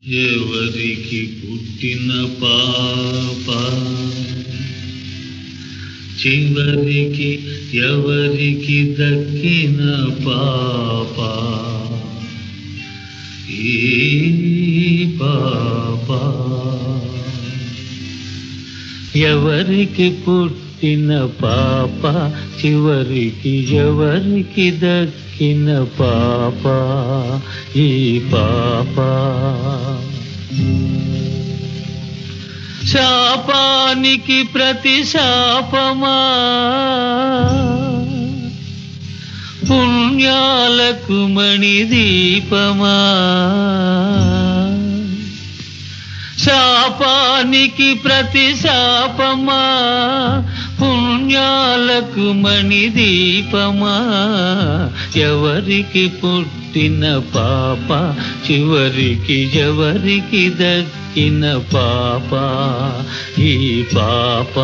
ఎవరికి పుట్టిన పాప చివరికి ఎవరికి దక్కిన పాప ఈ పాప ఎవరికి పుట్టిన పాప చివరికి ఎవరికి దక్కిన పాప ఈ పాప శాపానికి ప్రతి శాపమా పుణ్యాలకు మణిదీపమా శాపానికి ప్రతి శాపమా పుణ్యాలకు మణిదీపమా ఎవరికి పుట్టిన పాప చివరికి ఎవరికి దక్కిన పాప ఈ పాప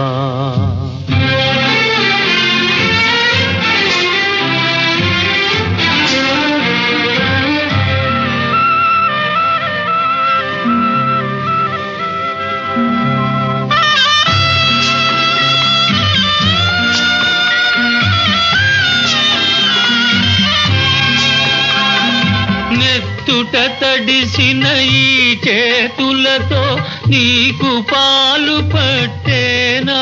నెత్తుట తడిసిన ఈ చేతులతో నీకు పాలు పట్టేనా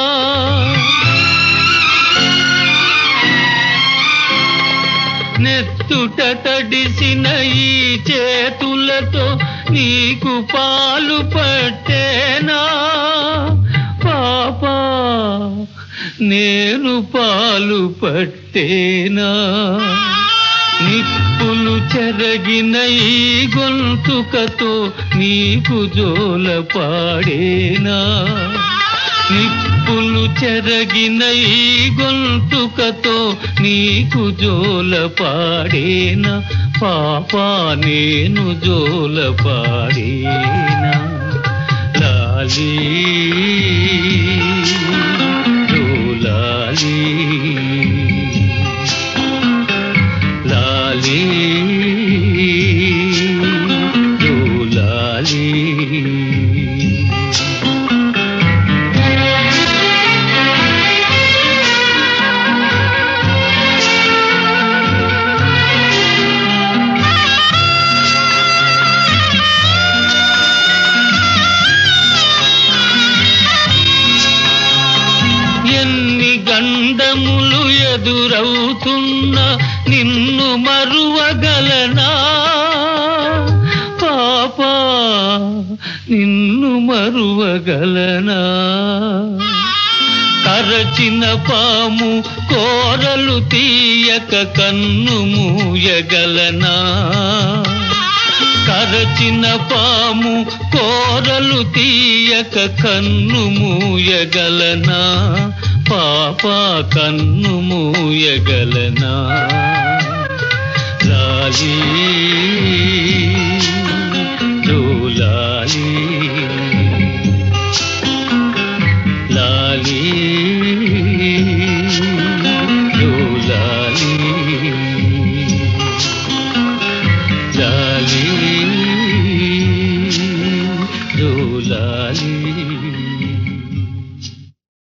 నెత్తుట తడిసిన ఈ చేతులతో నీకు పాలు పట్టేనా పాపా నేను పాలు పట్టేనా నిప్పులు చెరగిన ఈ గొంతుకతో నీకు జోల పాడేనా నిప్పులు చెరగిన ఈ గొంతుకతో నీకు జోల పాడేనా పాపా నేను జోల పాడేనా లాలీ జోలాలీ ఎన్ని గండములు ఎదురవుతున్నా నిన్ను మరువగలనా పాపా నిన్ను మరువగలనా కరచిన పాము కోరలు తీయక కన్ను మూయగలనా కరచిన పాము కోరలు తీయక కన్ను మూయగలనా పాపా కన్ను మూయగలనా లాలీ జోలాలీ